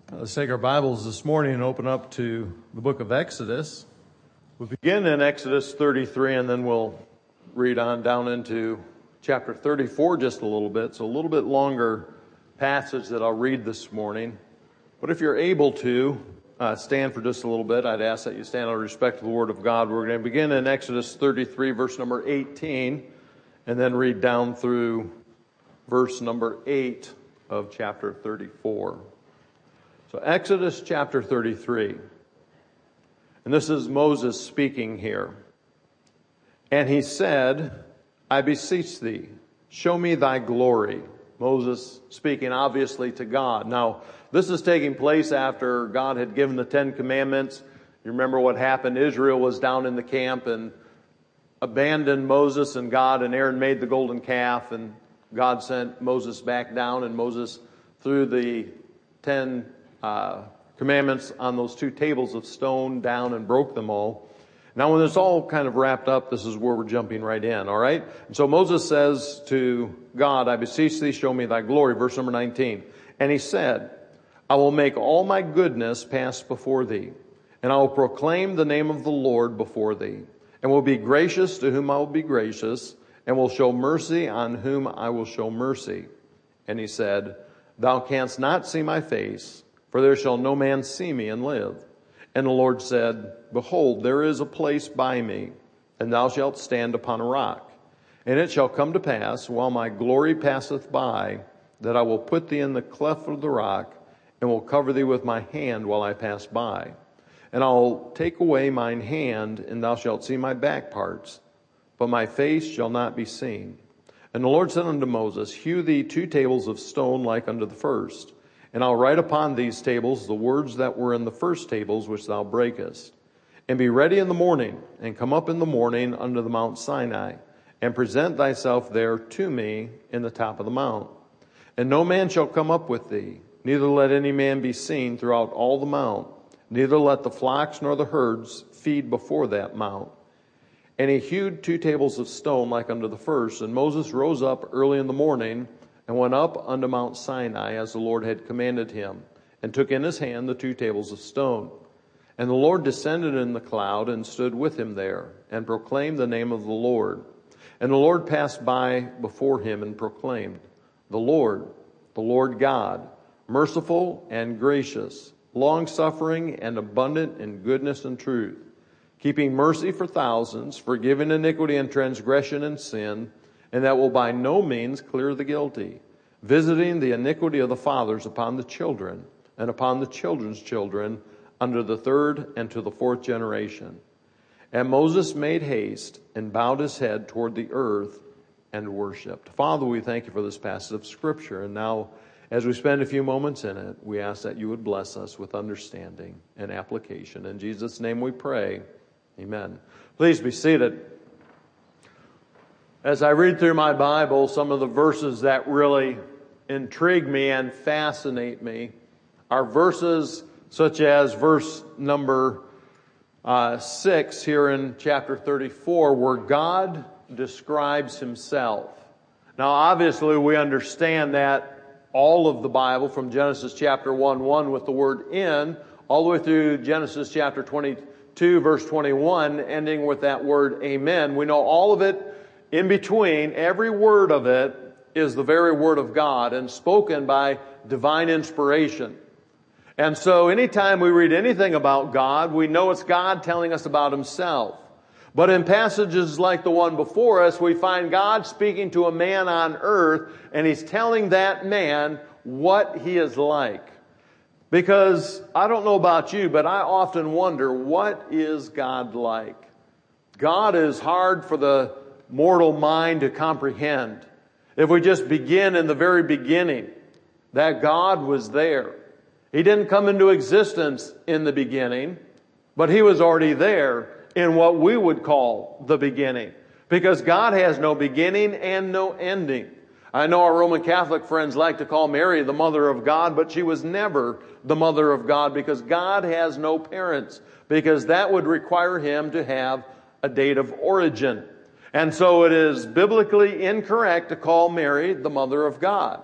Let's take our Bibles this morning and open up to the book of Exodus. We'll begin in Exodus 33 and then we'll read on down into chapter 34 just a little bit. So a little bit longer passage that I'll read this morning. But if you're able to stand for just a little bit, I'd ask that you stand out of respect to the Word of God. We're going to begin in Exodus 33, verse number 18, and then read down through verse number 8 of chapter 34. So Exodus chapter 33, and this is Moses speaking here. And he said, I beseech thee, show me thy glory. Moses speaking obviously to God. Now, this is taking place after God had given the 10 commandments. You remember what happened? Israel was down in the camp and abandoned Moses and God, and Aaron made the golden calf, and God sent Moses back down, and Moses threw the 10 commandments on those 2 tables of stone down and broke them all. Now when it's all kind of wrapped up, this is where we're jumping right in, all right? And so Moses says to God, I beseech thee, show me thy glory, verse number 19. And he said, I will make all my goodness pass before thee, and I will proclaim the name of the Lord before thee, and will be gracious to whom I will be gracious, and will show mercy on whom I will show mercy. And he said, Thou canst not see my face, for there shall no man see me and live. And the Lord said, Behold, there is a place by me, and thou shalt stand upon a rock. And it shall come to pass, while my glory passeth by, that I will put thee in the cleft of the rock, and will cover thee with my hand while I pass by. And I'll take away mine hand, and thou shalt see my back parts, but my face shall not be seen. And the Lord said unto Moses, Hew thee 2 tables of stone like unto the first. And I'll write upon these tables the words that were in the first tables which thou breakest. And be ready in the morning, and come up in the morning unto the Mount Sinai, and present thyself there to me in the top of the mount. And no man shall come up with thee, neither let any man be seen throughout all the mount, neither let the flocks nor the herds feed before that mount. And he hewed 2 tables of stone like unto the first. And Moses rose up early in the morning, and went up unto Mount Sinai as the Lord had commanded him, and took in his hand the 2 tables of stone. And the Lord descended in the cloud, and stood with him there, and proclaimed the name of the Lord. And the Lord passed by before him, and proclaimed, the Lord God, merciful and gracious, long-suffering and abundant in goodness and truth, keeping mercy for thousands, forgiving iniquity and transgression and sin, and that will by no means clear the guilty, visiting the iniquity of the fathers upon the children, and upon the children's children, unto the 3rd and to the 4th generation. And Moses made haste, and bowed his head toward the earth, and worshipped. Father, we thank you for this passage of Scripture, and now, as we spend a few moments in it, we ask that you would bless us with understanding and application. In Jesus' name we pray, amen. Please be seated. As I read through my Bible, some of the verses that really intrigue me and fascinate me are verses such as verse number 6 here in chapter 34, where God describes himself. Now, obviously, we understand that all of the Bible, from Genesis chapter 1 with the word in, all the way through Genesis chapter 22, verse 21, ending with that word amen. We know all of it. In between, every word of it is the very word of God and spoken by divine inspiration. And so anytime we read anything about God, we know it's God telling us about himself. But in passages like the one before us, we find God speaking to a man on earth, and he's telling that man what he is like. Because I don't know about you, but I often wonder, what is God like? God is hard for the mortal mind to comprehend. If we just begin in the very beginning, that God was there. He didn't come into existence in the beginning, but he was already there in what we would call the beginning. Because God has no beginning and no ending. I know our Roman Catholic friends like to call Mary the mother of God, but she was never the mother of God, because God has no parents, because that would require him to have a date of origin. And so it is biblically incorrect to call Mary the mother of God.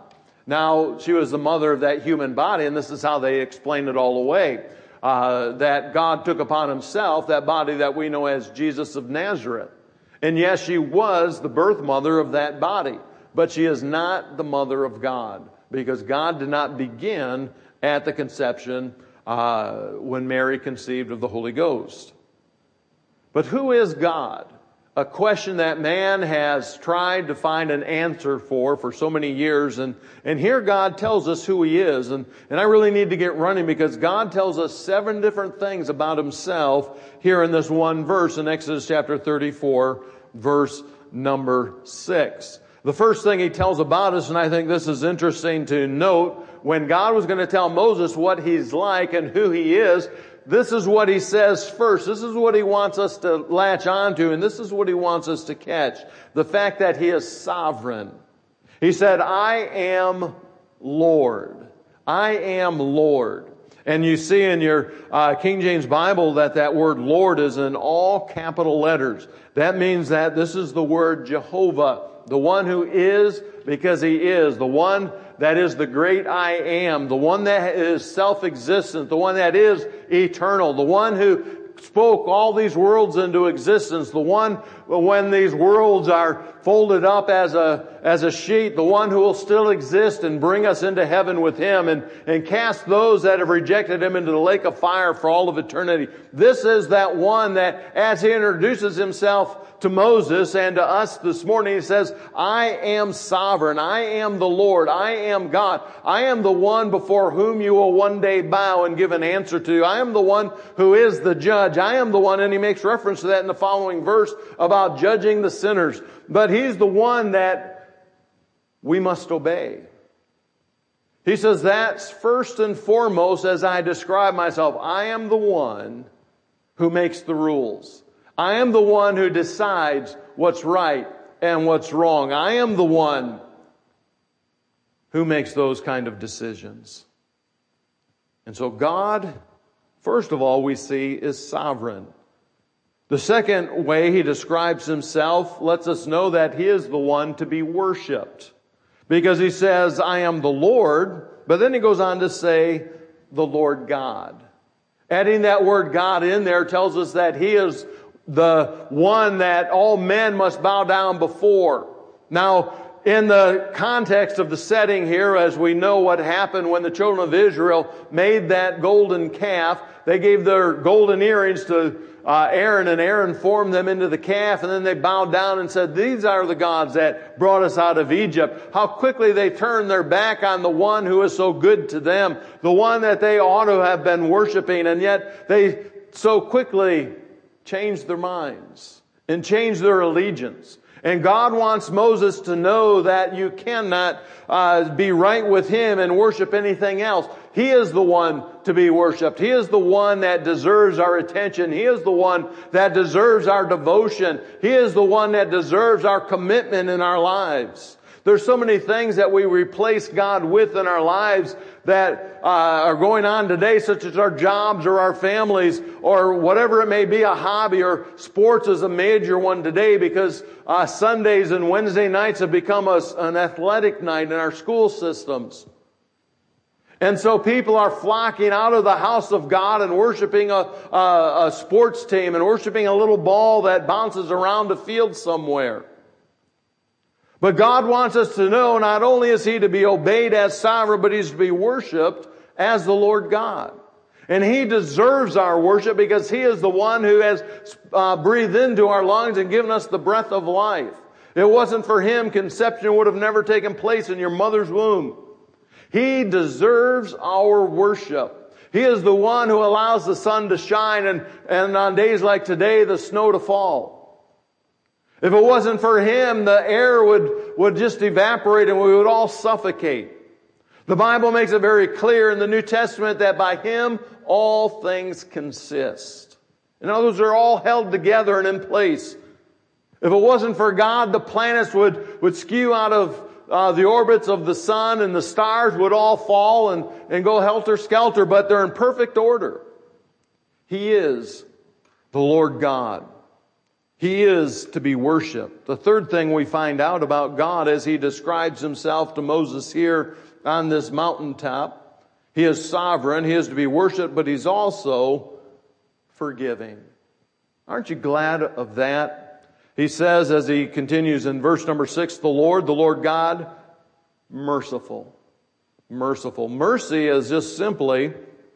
Now, she was the mother of that human body, and this is how they explain it all away. That God took upon himself that body that we know as Jesus of Nazareth. And yes, she was the birth mother of that body, but she is not the mother of God, because God did not begin at the conception when Mary conceived of the Holy Ghost. But who is God? A question that man has tried to find an answer for so many years. And here God tells us who he is. And I really need to get running, because God tells us 7 different things about himself here in this one verse in Exodus chapter 34, verse number 6. The first thing he tells about us, and I think this is interesting to note, when God was going to tell Moses what he's like and who he is, this is what he says first. This is what he wants us to latch onto, and this is what he wants us to catch. The fact that he is sovereign. He said, I am Lord. I am Lord. And you see in your King James Bible that word Lord is in all capital letters. That means that this is the word Jehovah, the one who is because he is, the one that is the great I am, the one that is self-existent, the one that is eternal, the one who spoke all these worlds into existence, the one when these worlds are folded up as a sheet, the one who will still exist and bring us into heaven with him and cast those that have rejected him into the lake of fire for all of eternity. This is that one that, as he introduces himself to Moses and to us this morning, he says, I am sovereign. I am the Lord. I am God. I am the one before whom you will one day bow and give an answer to. I am the one who is the judge. I am the one, and he makes reference to that in the following verse about judging the sinners. But he's the one that we must obey. He says, that's first and foremost as I describe myself. I am the one who makes the rules. I am the one who decides what's right and what's wrong. I am the one who makes those kind of decisions. And so God, first of all, we see is sovereign. The second way he describes himself lets us know that he is the one to be worshiped. Because he says, I am the Lord, but then he goes on to say, the Lord God. Adding that word God in there tells us that he is the one that all men must bow down before. Now, in the context of the setting here, as we know what happened when the children of Israel made that golden calf, they gave their golden earrings to Aaron, and Aaron formed them into the calf, and then they bowed down and said, these are the gods that brought us out of Egypt. How quickly they turned their back on the one who is so good to them, the one that they ought to have been worshiping, and yet they so quickly changed their minds and changed their allegiance. And God wants Moses to know that you cannot be right with him and worship anything else. He is the one to be worshiped. He is the one that deserves our attention. He is the one that deserves our devotion. He is the one that deserves our commitment in our lives. There's so many things that we replace God with in our lives that are going on today, such as our jobs or our families or whatever it may be, a hobby, or sports is a major one today because Sundays and Wednesday nights have become an athletic night in our school systems. And so people are flocking out of the house of God and worshiping a sports team and worshiping a little ball that bounces around the field somewhere. But God wants us to know not only is he to be obeyed as sovereign, but he's to be worshiped as the Lord God. And he deserves our worship because he is the one who has breathed into our lungs and given us the breath of life. If it wasn't for him, conception would have never taken place in your mother's womb. He deserves our worship. He is the one who allows the sun to shine and on days like today, the snow to fall. If it wasn't for him, the air would just evaporate and we would all suffocate. The Bible makes it very clear in the New Testament that by him all things consist. In other words, they're all held together and in place. If it wasn't for God, the planets would skew out of the orbits of the sun and the stars would all fall and go helter-skelter, but they're in perfect order. He is the Lord God. He is to be worshiped. The third thing we find out about God as he describes himself to Moses here on this mountaintop. He is sovereign. He is to be worshiped, but He's also forgiving. Aren't you glad of that? He says, as he continues in verse number 6, the Lord God, merciful. Merciful. Mercy is just simply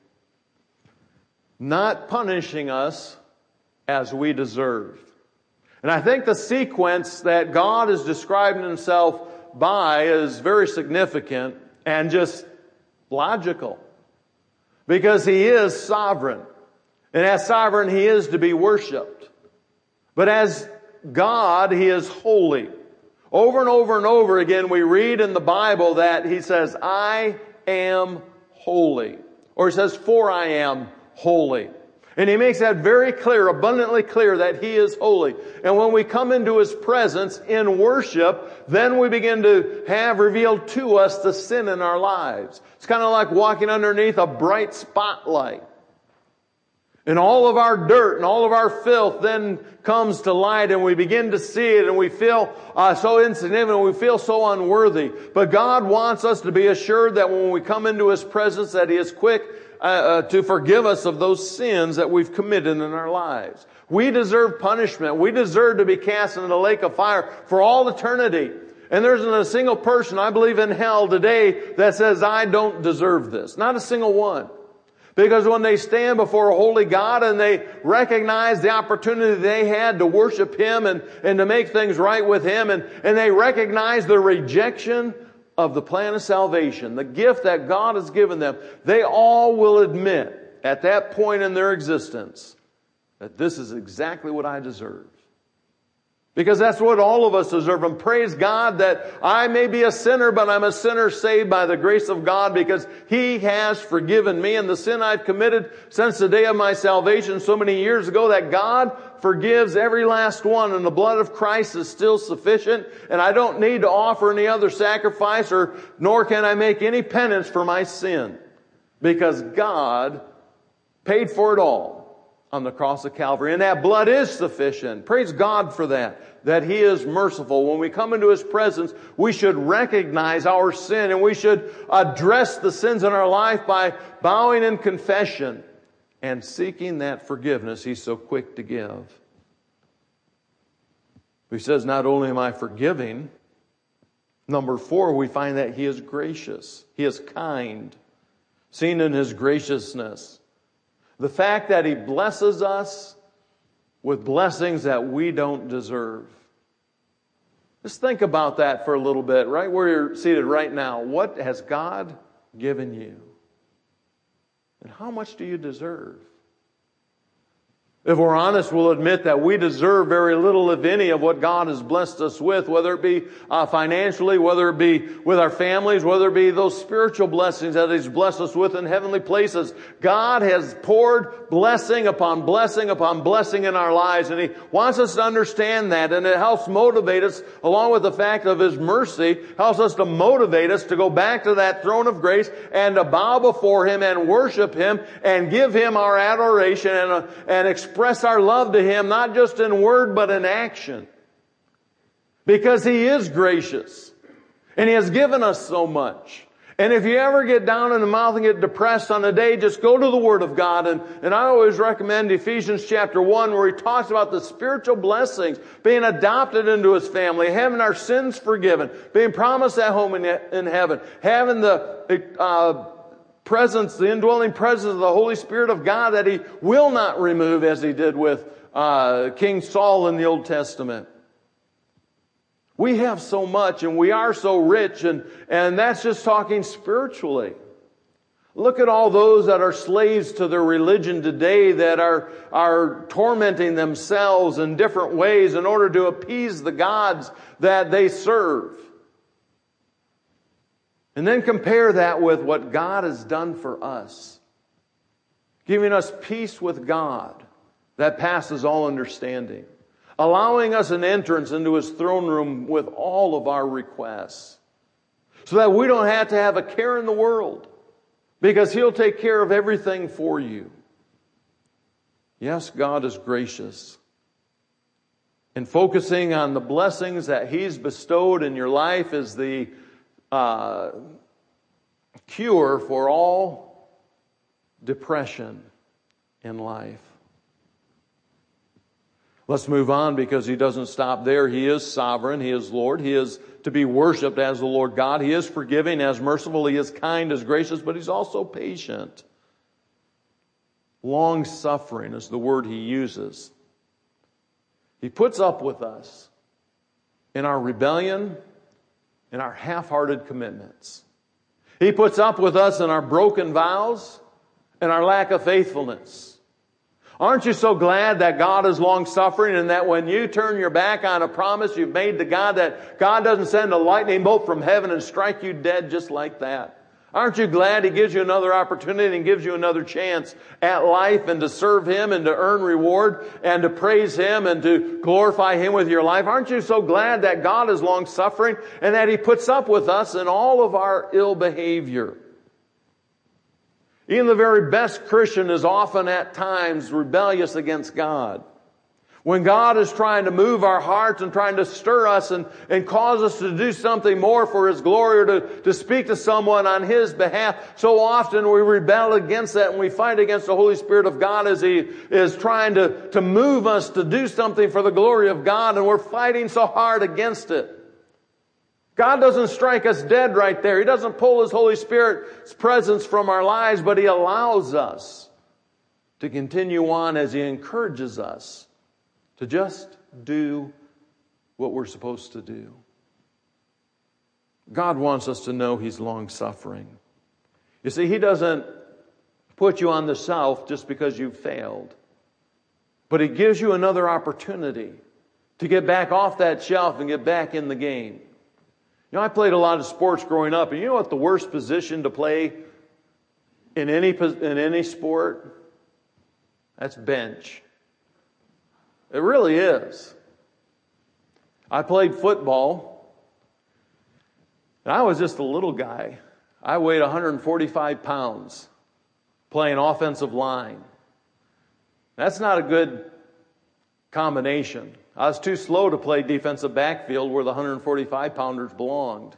not punishing us as we deserve. And I think the sequence that God is describing Himself by is very significant and just logical. Because He is sovereign. And as sovereign, He is to be worshiped. But as God, He is holy. Over and over and over again, we read in the Bible that He says, I am holy. Or He says, for I am holy. And He makes that very clear, abundantly clear, that He is holy. And when we come into His presence in worship, then we begin to have revealed to us the sin in our lives. It's kind of like walking underneath a bright spotlight. And all of our dirt and all of our filth then comes to light, and we begin to see it, and we feel so insignificant, and we feel so unworthy. But God wants us to be assured that when we come into His presence, that He is quick to forgive us of those sins that we've committed in our lives. We deserve punishment. We deserve to be cast into the lake of fire for all eternity. And there isn't a single person, I believe, in hell today that says, I don't deserve this. Not a single one. Because when they stand before a holy God and they recognize the opportunity they had to worship Him and to make things right with Him, and they recognize the rejection of the plan of salvation, the gift that God has given them, they all will admit at that point in their existence that this is exactly what I deserve. Because that's what all of us deserve. And praise God that I may be a sinner, but I'm a sinner saved by the grace of God, because He has forgiven me. And the sin I've committed since the day of my salvation so many years ago, that God forgives every last one. And the blood of Christ is still sufficient. And I don't need to offer any other sacrifice, nor can I make any penance for my sin. Because God paid for it all on the cross of Calvary. And that blood is sufficient. Praise God for that He is merciful. When we come into His presence, we should recognize our sin, and we should address the sins in our life by bowing in confession and seeking that forgiveness He's so quick to give. He says, not only am I forgiving, number 4, we find that He is gracious. He is kind, seen in His graciousness. The fact that He blesses us with blessings that we don't deserve. Just think about that for a little bit, right where you're seated right now. What has God given you? And how much do you deserve? If we're honest, we'll admit that we deserve very little, if any, of what God has blessed us with, whether it be financially, whether it be with our families, whether it be those spiritual blessings that He's blessed us with in heavenly places. God has poured blessing upon blessing upon blessing in our lives, and He wants us to understand that, and it helps motivate us, along with the fact of His mercy, helps us to motivate us to go back to that throne of grace and to bow before Him and worship Him and give Him our adoration and express our love to Him, not just in word, but in action. Because He is gracious. And He has given us so much. And if you ever get down in the mouth and get depressed on a day, just go to the Word of God. And I always recommend Ephesians chapter 1, where he talks about the spiritual blessings, being adopted into His family, having our sins forgiven, being promised that home in heaven, having the presence, the indwelling presence of the Holy Spirit of God that He will not remove, as He did with King Saul in the Old Testament. We have so much, and we are so rich, and that's just talking spiritually. Look at all those that are slaves to their religion today, that are tormenting themselves in different ways in order to appease the gods that they serve. And then compare that with what God has done for us, giving us peace with God that passes all understanding, allowing us an entrance into His throne room with all of our requests, so that we don't have to have a care in the world, because He'll take care of everything for you. Yes, God is gracious. And focusing on the blessings that He's bestowed in your life is the cure for all depression in life. Let's move on, because he doesn't stop there. He is sovereign. He is Lord. He is to be worshiped as the Lord God. He is forgiving, as merciful. He is kind, as gracious, but he's also patient. Long-suffering is the word he uses. He puts up with us in our rebellion, in our half-hearted commitments. He puts up with us in our broken vows and our lack of faithfulness. Aren't you so glad that God is long-suffering, and that when you turn your back on a promise you've made to God, that God doesn't send a lightning bolt from heaven and strike you dead just like that? Aren't you glad he gives you another opportunity and gives you another chance at life, and to serve him and to earn reward and to praise him and to glorify him with your life? Aren't you so glad that God is long-suffering and that he puts up with us in all of our ill behavior? Even the very best Christian is often at times rebellious against God. When God is trying to move our hearts and trying to stir us and cause us to do something more for his glory, or to speak to someone on his behalf, so often we rebel against that, and we fight against the Holy Spirit of God as he is trying to move us to do something for the glory of God, and we're fighting so hard against it. God doesn't strike us dead right there. He doesn't pull his Holy Spirit's presence from our lives, but he allows us to continue on as he encourages us to just do what we're supposed to do. God wants us to know he's long-suffering. You see, he doesn't put you on the shelf just because you've failed, but he gives you another opportunity to get back off that shelf and get back in the game. You know, I played a lot of sports growing up, and you know what the worst position to play in any sport? That's bench. It really is. I played football, and I was just a little guy. I weighed 145 pounds, playing offensive line. That's not a good combination. I was too slow to play defensive backfield where the 145-pounders belonged.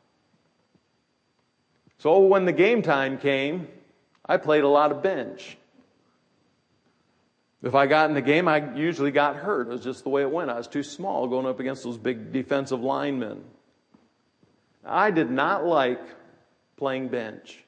So when the game time came, I played a lot of bench. If I got in the game, I usually got hurt. It was just the way it went. I was too small going up against those big defensive linemen. I did not like playing bench.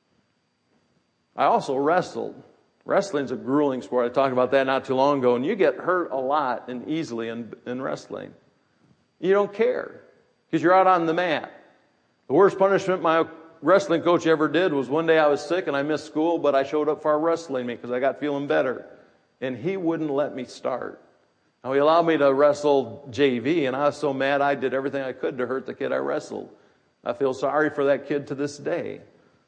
I also wrestled. Wrestling's a grueling sport. I talked about that not too long ago, and you get hurt a lot and easily in wrestling. You don't care because you're out on the mat. The worst punishment my wrestling coach ever did was one day I was sick and I missed school, but I showed up for our wrestling meet because I got feeling better. And he wouldn't let me start. Now, he allowed me to wrestle JV, and I was so mad I did everything I could to hurt the kid I wrestled. I feel sorry for that kid to this day.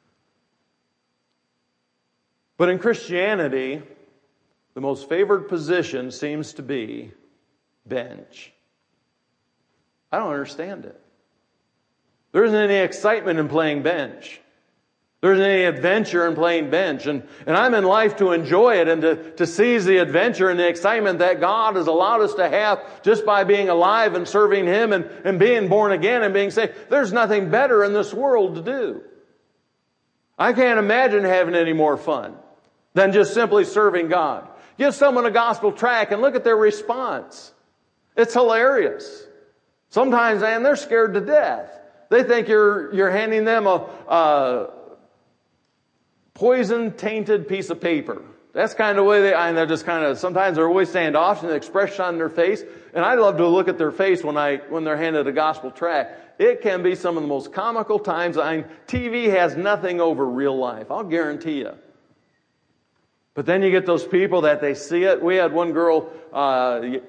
But in Christianity, the most favored position seems to be bench. I don't understand it. There isn't any excitement in playing bench. There isn't any adventure in playing bench. And I'm in life to enjoy it and to seize the adventure and the excitement that God has allowed us to have just by being alive and serving him and being born again and being saved. There's nothing better in this world to do. I can't imagine having any more fun than just simply serving God. Give someone a gospel tract and look at their response. It's hilarious. Sometimes, man, they're scared to death. They think you're handing them a poison-tainted piece of paper. That's kind of the way they're just kind of, sometimes they're always standoffish, the expression on their face. And I love to look at their face when they're handed a gospel tract. It can be some of the most comical times. TV has nothing over real life. I'll guarantee you. But then you get those people that they see it. We had one girl, I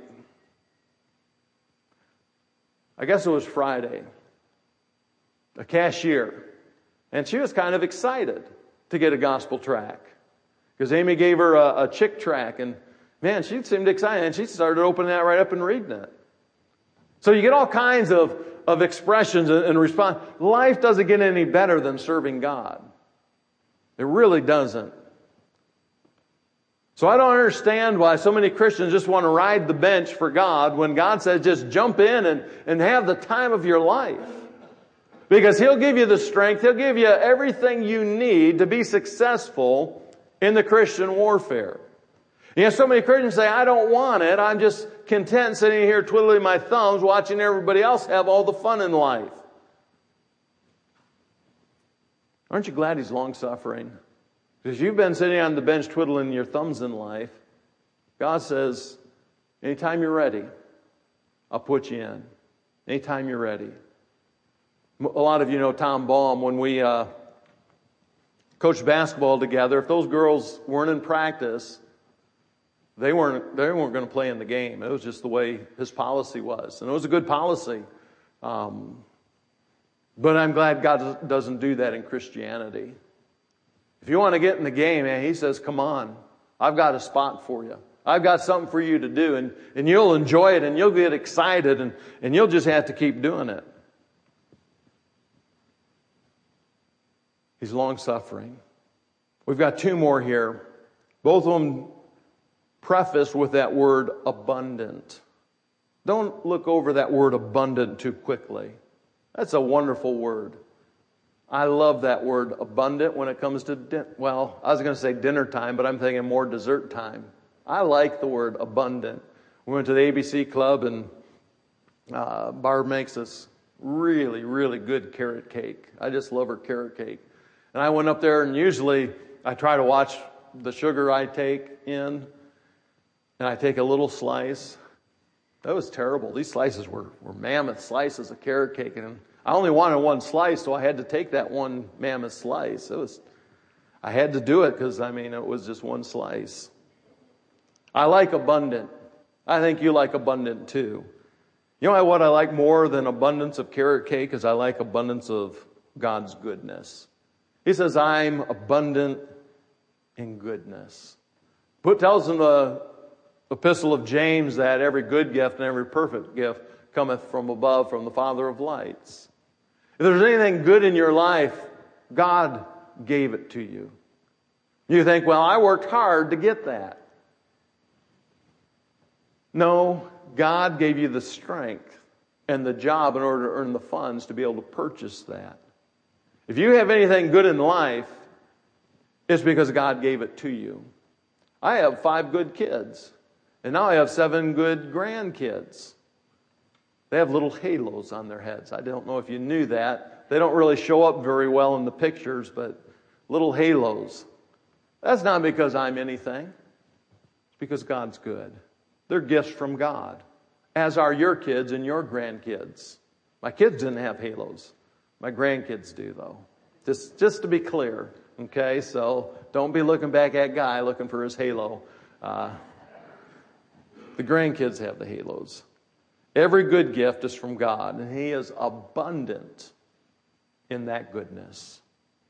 guess it was Friday, a cashier. And she was kind of excited to get a gospel tract. Because Amy gave her a chick tract, and man, she seemed excited, and she started opening that right up and reading it. So you get all kinds of expressions and response. Life doesn't get any better than serving God. It really doesn't. So I don't understand why so many Christians just want to ride the bench for God when God says just jump in and have the time of your life. Because He'll give you the strength, He'll give you everything you need to be successful in the Christian warfare. You know, so many Christians say, I don't want it. I'm just content sitting here twiddling my thumbs, watching everybody else have all the fun in life. Aren't you glad He's long-suffering? Because you've been sitting on the bench twiddling your thumbs in life. God says, anytime you're ready, I'll put you in. Anytime you're ready. A lot of you know Tom Baum. When we coached basketball together, if those girls weren't in practice, they weren't going to play in the game. It was just the way his policy was. And it was a good policy. But I'm glad God doesn't do that in Christianity. If you want to get in the game, man, He says, come on. I've got a spot for you. I've got something for you to do. And you'll enjoy it and you'll get excited and you'll just have to keep doing it. He's long-suffering. We've got two more here. Both of them prefaced with that word abundant. Don't look over that word abundant too quickly. That's a wonderful word. I love that word abundant when it comes to, I was going to say dinner time, but I'm thinking more dessert time. I like the word abundant. We went to the ABC Club and Barb makes this really, really good carrot cake. I just love her carrot cake. And I went up there and usually I try to watch the sugar I take in. And I take a little slice. That was terrible. These slices were mammoth slices of carrot cake. And I only wanted one slice, so I had to take that one mammoth slice. I had to do it because, it was just one slice. I like abundant. I think you like abundant too. You know what I like more than abundance of carrot cake is I like abundance of God's goodness. He says, I'm abundant in goodness. It tells in the Epistle of James that every good gift and every perfect gift cometh from above, from the Father of lights. If there's anything good in your life, God gave it to you. You think, well, I worked hard to get that. No, God gave you the strength and the job in order to earn the funds to be able to purchase that. If you have anything good in life, it's because God gave it to you. I have 5 good kids, and now I have 7 good grandkids. They have little halos on their heads. I don't know if you knew that. They don't really show up very well in the pictures, but little halos. That's not because I'm anything. It's because God's good. They're gifts from God, as are your kids and your grandkids. My kids didn't have halos. My grandkids do, though. Just to be clear, okay? So don't be looking back at Guy looking for his halo. The grandkids have the halos. Every good gift is from God, and He is abundant in that goodness.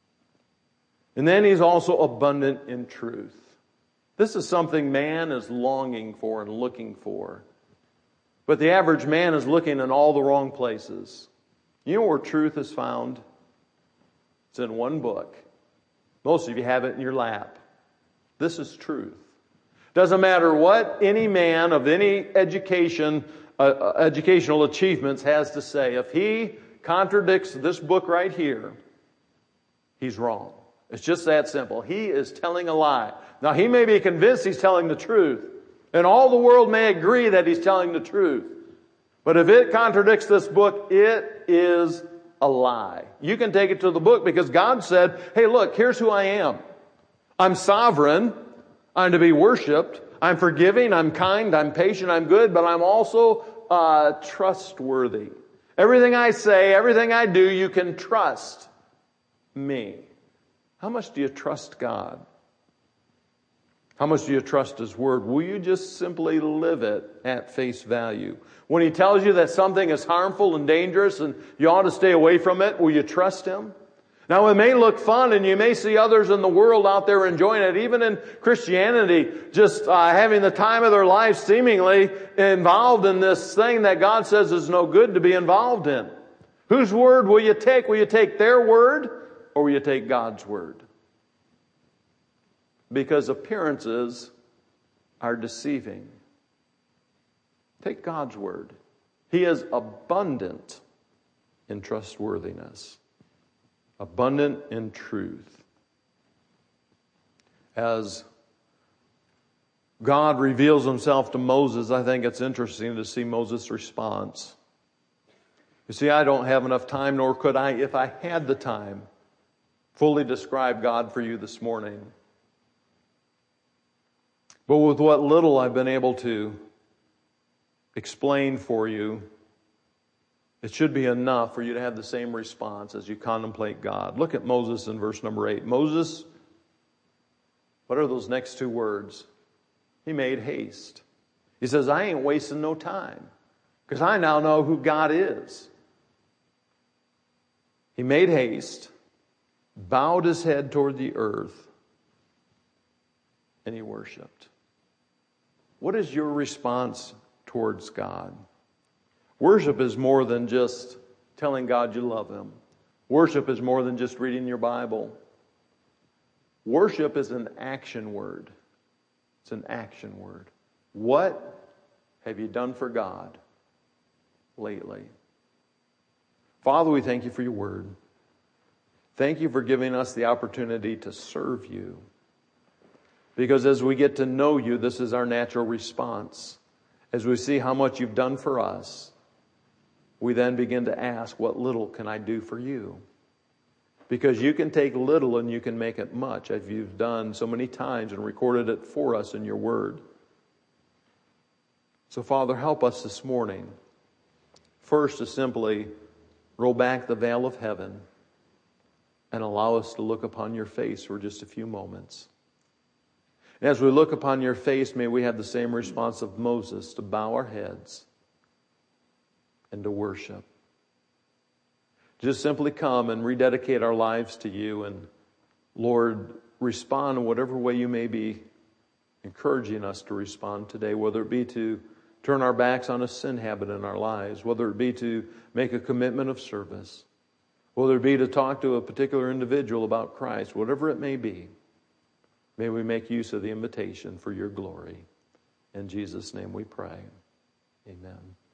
And then He's also abundant in truth. This is something man is longing for and looking for. But the average man is looking in all the wrong places. You know where truth is found? It's in one book. Most of you have it in your lap. This is truth. Doesn't matter what any man of any educational achievements has to say. If he contradicts this book right here, he's wrong. It's just that simple. He is telling a lie. Now, he may be convinced he's telling the truth, and all the world may agree that he's telling the truth. But if it contradicts this book, it is a lie. You can take it to the book because God said, hey, look, here's who I am. I'm sovereign. I'm to be worshiped. I'm forgiving. I'm kind. I'm patient. I'm good. But I'm also trustworthy. Everything I say, everything I do, you can trust me. How much do you trust God? How much do you trust His Word? Will you just simply live it at face value? When He tells you that something is harmful and dangerous and you ought to stay away from it, will you trust Him? Now, it may look fun and you may see others in the world out there enjoying it, even in Christianity, just having the time of their life seemingly involved in this thing that God says is no good to be involved in. Whose word will you take? Will you take their word or will you take God's word? Because appearances are deceiving. Take God's word. He is abundant in trustworthiness, abundant in truth. As God reveals himself to Moses, I think it's interesting to see Moses' response. You see, I don't have enough time, nor could I, if I had the time, fully describe God for you this morning. But with what little I've been able to explain for you, it should be enough for you to have the same response as you contemplate God. Look at Moses in verse number 8. Moses, what are those next two words? He made haste. He says, I ain't wasting no time because I now know who God is. He made haste, bowed his head toward the earth, and he worshiped. What is your response towards God? Worship is more than just telling God you love him. Worship is more than just reading your Bible. Worship is an action word. It's an action word. What have you done for God lately? Father, we thank you for your word. Thank you for giving us the opportunity to serve you. Because as we get to know you, this is our natural response. As we see how much you've done for us, we then begin to ask, what little can I do for you? Because you can take little and you can make it much, as you've done so many times and recorded it for us in your word. So, Father, help us this morning. First, to simply roll back the veil of heaven and allow us to look upon your face for just a few moments. And as we look upon your face, may we have the same response of Moses, to bow our heads and to worship. Just simply come and rededicate our lives to you, and Lord, respond in whatever way you may be encouraging us to respond today, whether it be to turn our backs on a sin habit in our lives, whether it be to make a commitment of service, whether it be to talk to a particular individual about Christ, whatever it may be. May we make use of the invitation for your glory. In Jesus' name we pray. Amen.